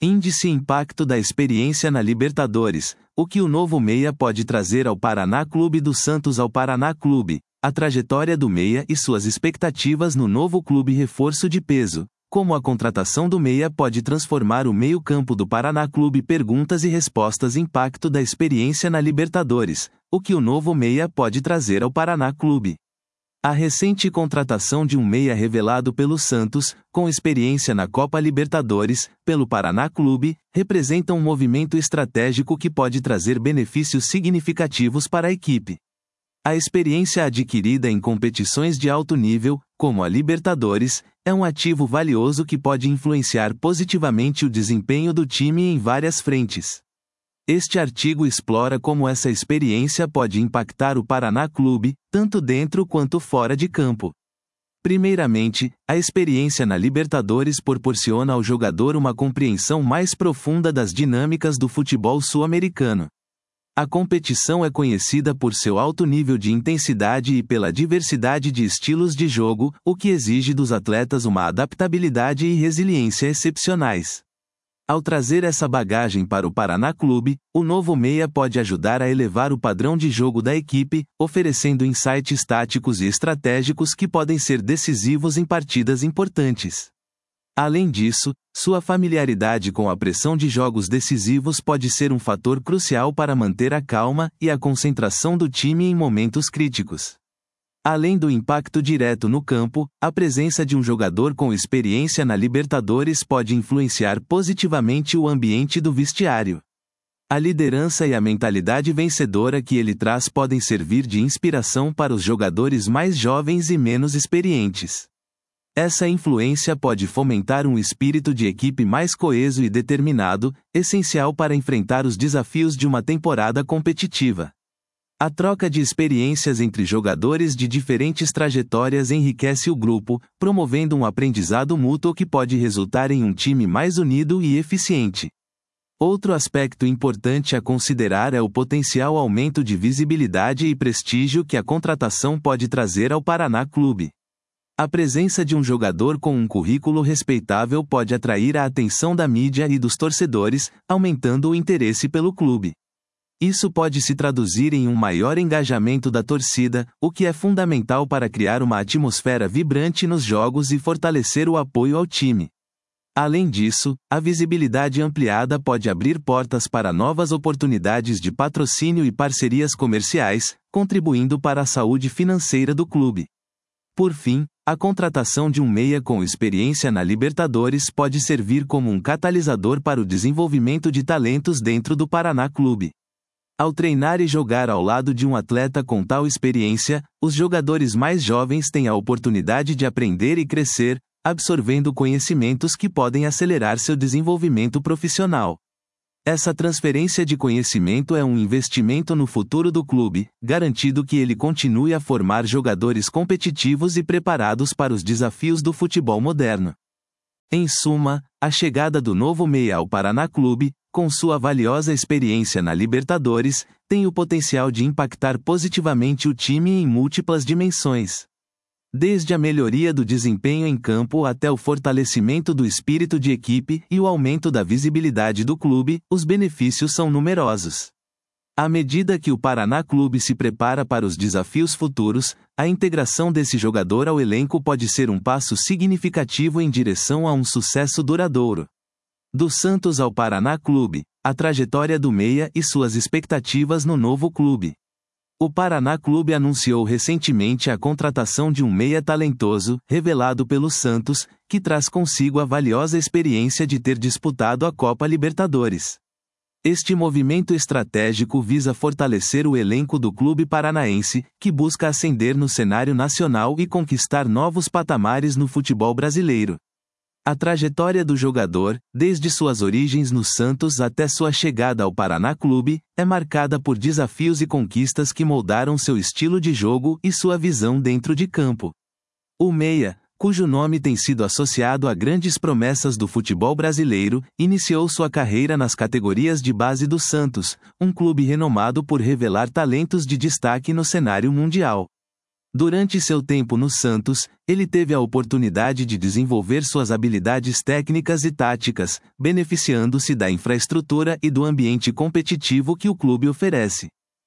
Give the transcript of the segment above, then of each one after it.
Índice e impacto da experiência na Libertadores. O que o novo meia pode trazer ao Paraná Clube do Santos ao Paraná Clube. A trajetória do meia e suas expectativas no novo clube reforço de peso. Como a contratação do meia pode transformar o meio-campo do Paraná Clube. Perguntas e respostas. Impacto da experiência na Libertadores. O que o novo meia pode trazer ao Paraná Clube. A recente contratação de um meia revelado pelo Santos, com experiência na Copa Libertadores, pelo Paraná Clube, representa um movimento estratégico que pode trazer benefícios significativos para a equipe. A experiência adquirida em competições de alto nível, como a Libertadores, é um ativo valioso que pode influenciar positivamente o desempenho do time em várias frentes. Este artigo explora como essa experiência pode impactar o Paraná Clube, tanto dentro quanto fora de campo. Primeiramente, a experiência na Libertadores proporciona ao jogador uma compreensão mais profunda das dinâmicas do futebol sul-americano. A competição é conhecida por seu alto nível de intensidade e pela diversidade de estilos de jogo, o que exige dos atletas uma adaptabilidade e resiliência excepcionais. Ao trazer essa bagagem para o Paraná Clube, o novo meia pode ajudar a elevar o padrão de jogo da equipe, oferecendo insights táticos e estratégicos que podem ser decisivos em partidas importantes. Além disso, sua familiaridade com a pressão de jogos decisivos pode ser um fator crucial para manter a calma e a concentração do time em momentos críticos. Além do impacto direto no campo, a presença de um jogador com experiência na Libertadores pode influenciar positivamente o ambiente do vestiário. A liderança e a mentalidade vencedora que ele traz podem servir de inspiração para os jogadores mais jovens e menos experientes. Essa influência pode fomentar um espírito de equipe mais coeso e determinado, essencial para enfrentar os desafios de uma temporada competitiva. A troca de experiências entre jogadores de diferentes trajetórias enriquece o grupo, promovendo um aprendizado mútuo que pode resultar em um time mais unido e eficiente. Outro aspecto importante a considerar é o potencial aumento de visibilidade e prestígio que a contratação pode trazer ao Paraná Clube. A presença de um jogador com um currículo respeitável pode atrair a atenção da mídia e dos torcedores, aumentando o interesse pelo clube. Isso pode se traduzir em um maior engajamento da torcida, o que é fundamental para criar uma atmosfera vibrante nos jogos e fortalecer o apoio ao time. Além disso, a visibilidade ampliada pode abrir portas para novas oportunidades de patrocínio e parcerias comerciais, contribuindo para a saúde financeira do clube. Por fim, a contratação de um meia com experiência na Libertadores pode servir como um catalisador para o desenvolvimento de talentos dentro do Paraná Clube. Ao treinar e jogar ao lado de um atleta com tal experiência, os jogadores mais jovens têm a oportunidade de aprender e crescer, absorvendo conhecimentos que podem acelerar seu desenvolvimento profissional. Essa transferência de conhecimento é um investimento no futuro do clube, garantindo que ele continue a formar jogadores competitivos e preparados para os desafios do futebol moderno. Em suma, a chegada do novo meia ao Paraná Clube, com sua valiosa experiência na Libertadores, tem o potencial de impactar positivamente o time em múltiplas dimensões. Desde a melhoria do desempenho em campo até o fortalecimento do espírito de equipe e o aumento da visibilidade do clube, os benefícios são numerosos. À medida que o Paraná Clube se prepara para os desafios futuros, a integração desse jogador ao elenco pode ser um passo significativo em direção a um sucesso duradouro. Do Santos ao Paraná Clube, a trajetória do meia e suas expectativas no novo clube. O Paraná Clube anunciou recentemente a contratação de um meia talentoso, revelado pelo Santos, que traz consigo a valiosa experiência de ter disputado a Copa Libertadores. Este movimento estratégico visa fortalecer o elenco do clube paranaense, que busca ascender no cenário nacional e conquistar novos patamares no futebol brasileiro. A trajetória do jogador, desde suas origens no Santos até sua chegada ao Paraná Clube, é marcada por desafios e conquistas que moldaram seu estilo de jogo e sua visão dentro de campo. O meia, cujo nome tem sido associado a grandes promessas do futebol brasileiro, iniciou sua carreira nas categorias de base do Santos, um clube renomado por revelar talentos de destaque no cenário mundial. Durante seu tempo no Santos, ele teve a oportunidade de desenvolver suas habilidades técnicas e táticas, beneficiando-se da infraestrutura e do ambiente competitivo que o clube oferece.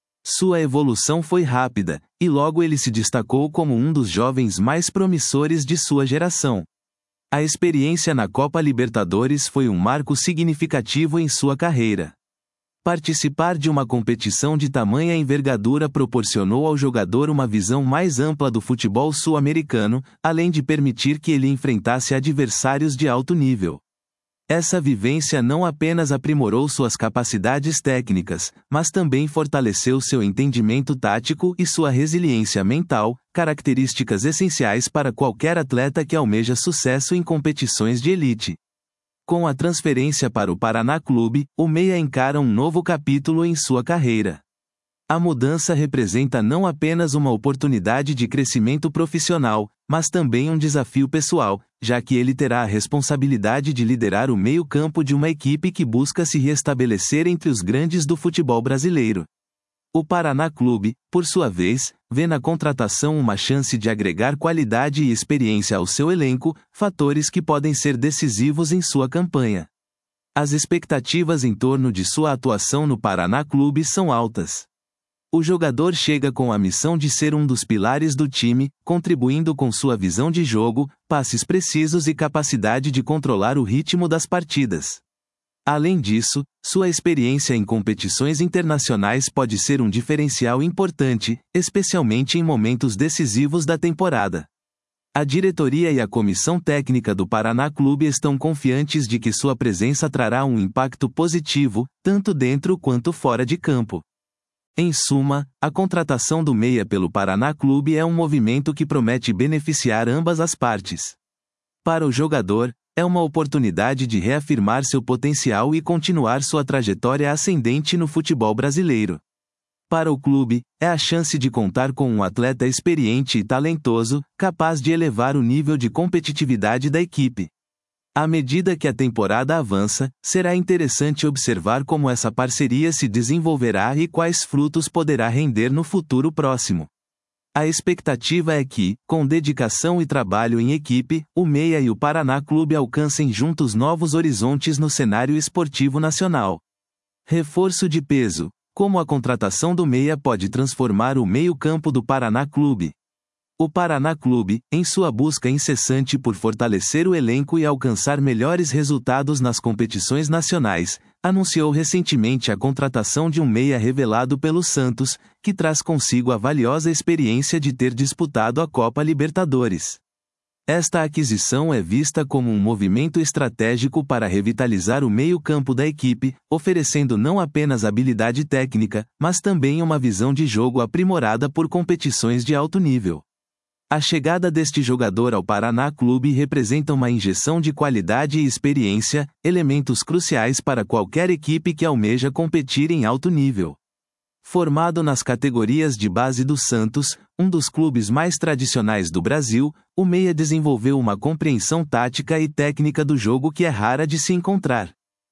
Sua evolução foi rápida, e logo ele se destacou como um dos jovens mais promissores de sua geração. A experiência na Copa Libertadores foi um marco significativo em sua carreira. Participar de uma competição de tamanha envergadura proporcionou ao jogador uma visão mais ampla do futebol sul-americano, além de permitir que ele enfrentasse adversários de alto nível. Essa vivência não apenas aprimorou suas capacidades técnicas, mas também fortaleceu seu entendimento tático e sua resiliência mental, características essenciais para qualquer atleta que almeja sucesso em competições de elite. Com a transferência para o Paraná Clube, o meia encara um novo capítulo em sua carreira. A mudança representa não apenas uma oportunidade de crescimento profissional, mas também um desafio pessoal, já que ele terá a responsabilidade de liderar o meio-campo de uma equipe que busca se restabelecer entre os grandes do futebol brasileiro. O Paraná Clube, por sua vez, vê na contratação uma chance de agregar qualidade e experiência ao seu elenco, fatores que podem ser decisivos em sua campanha. As expectativas em torno de sua atuação no Paraná Clube são altas. O jogador chega com a missão de ser um dos pilares do time, contribuindo com sua visão de jogo, passes precisos e capacidade de controlar o ritmo das partidas. Além disso, sua experiência em competições internacionais pode ser um diferencial importante, especialmente em momentos decisivos da temporada. A diretoria e a comissão técnica do Paraná Clube estão confiantes de que sua presença trará um impacto positivo, tanto dentro quanto fora de campo. Em suma, a contratação do meia pelo Paraná Clube é um movimento que promete beneficiar ambas as partes. Para o jogador, é uma oportunidade de reafirmar seu potencial e continuar sua trajetória ascendente no futebol brasileiro. Para o clube, é a chance de contar com um atleta experiente e talentoso, capaz de elevar o nível de competitividade da equipe. À medida que a temporada avança, será interessante observar como essa parceria se desenvolverá e quais frutos poderá render no futuro próximo. A expectativa é que, com dedicação e trabalho em equipe, o Meia e o Paraná Clube alcancem juntos novos horizontes no cenário esportivo nacional. Reforço de peso. Como a contratação do Meia pode transformar o meio-campo do Paraná Clube? O Paraná Clube, em sua busca incessante por fortalecer o elenco e alcançar melhores resultados nas competições nacionais, anunciou recentemente a contratação de um meia revelado pelo Santos, que traz consigo a valiosa experiência de ter disputado a Copa Libertadores. Esta aquisição é vista como um movimento estratégico para revitalizar o meio-campo da equipe, oferecendo não apenas habilidade técnica, mas também uma visão de jogo aprimorada por competições de alto nível. A chegada deste jogador ao Paraná Clube representa uma injeção de qualidade e experiência, elementos cruciais para qualquer equipe que almeja competir em alto nível. Formado nas categorias de base do Santos, um dos clubes mais tradicionais do Brasil, o meia desenvolveu uma compreensão tática e técnica do jogo que é rara de se encontrar.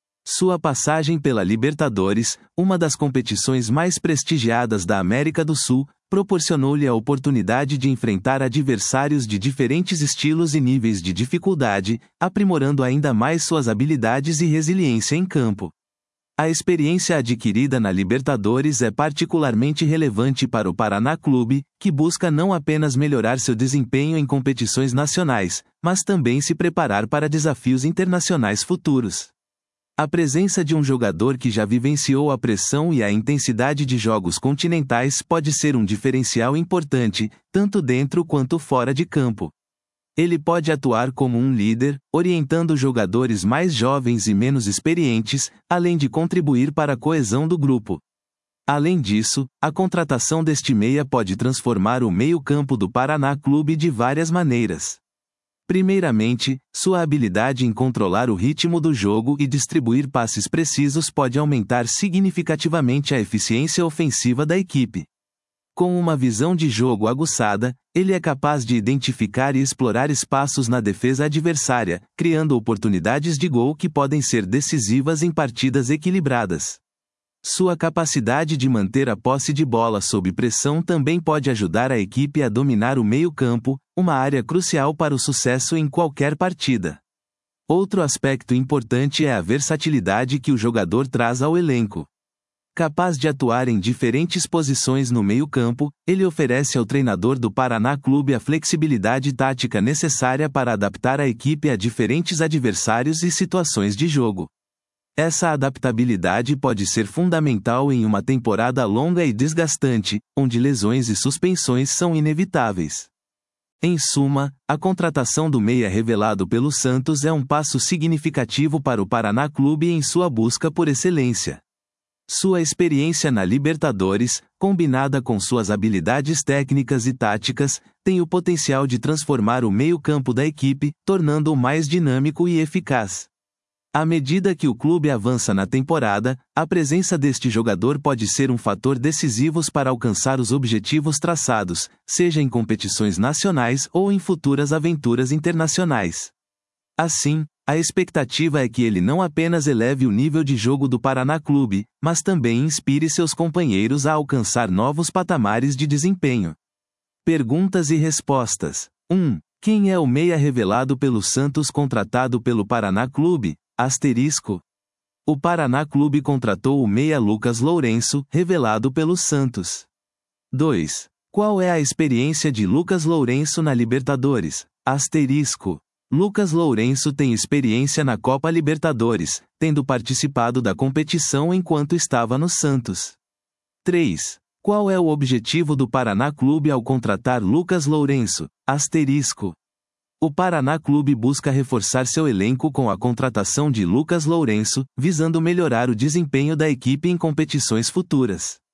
Sua passagem pela Libertadores, uma das competições mais prestigiadas da América do Sul, proporcionou-lhe a oportunidade de enfrentar adversários de diferentes estilos e níveis de dificuldade, aprimorando ainda mais suas habilidades e resiliência em campo. A experiência adquirida na Libertadores é particularmente relevante para o Paraná Clube, que busca não apenas melhorar seu desempenho em competições nacionais, mas também se preparar para desafios internacionais futuros. A presença de um jogador que já vivenciou a pressão e a intensidade de jogos continentais pode ser um diferencial importante, tanto dentro quanto fora de campo. Ele pode atuar como um líder, orientando jogadores mais jovens e menos experientes, além de contribuir para a coesão do grupo. Além disso, a contratação deste meia pode transformar o meio-campo do Paraná Clube de várias maneiras. Primeiramente, sua habilidade em controlar o ritmo do jogo e distribuir passes precisos pode aumentar significativamente a eficiência ofensiva da equipe. Com uma visão de jogo aguçada, ele é capaz de identificar e explorar espaços na defesa adversária, criando oportunidades de gol que podem ser decisivas em partidas equilibradas. Sua capacidade de manter a posse de bola sob pressão também pode ajudar a equipe a dominar o meio-campo, uma área crucial para o sucesso em qualquer partida. Outro aspecto importante é a versatilidade que o jogador traz ao elenco. Capaz de atuar em diferentes posições no meio-campo, ele oferece ao treinador do Paraná Clube a flexibilidade tática necessária para adaptar a equipe a diferentes adversários e situações de jogo. Essa adaptabilidade pode ser fundamental em uma temporada longa e desgastante, onde lesões e suspensões são inevitáveis. Em suma, a contratação do meia revelado pelo Santos é um passo significativo para o Paraná Clube em sua busca por excelência. Sua experiência na Libertadores, combinada com suas habilidades técnicas e táticas, tem o potencial de transformar o meio-campo da equipe, tornando-o mais dinâmico e eficaz. À medida que o clube avança na temporada, a presença deste jogador pode ser um fator decisivo para alcançar os objetivos traçados, seja em competições nacionais ou em futuras aventuras internacionais. Assim, a expectativa é que ele não apenas eleve o nível de jogo do Paraná Clube, mas também inspire seus companheiros a alcançar novos patamares de desempenho. Perguntas e respostas. 1. Quem é o meia revelado pelo Santos contratado pelo Paraná Clube? Asterisco. O Paraná Clube contratou o meia Lucas Lourenço, revelado pelo Santos. 2. Qual é a experiência de Lucas Lourenço na Libertadores? Asterisco. Lucas Lourenço tem experiência na Copa Libertadores, tendo participado da competição enquanto estava no Santos. 3. Qual é o objetivo do Paraná Clube ao contratar Lucas Lourenço? Asterisco. O Paraná Clube busca reforçar seu elenco com a contratação de Lucas Lourenço, visando melhorar o desempenho da equipe em competições futuras.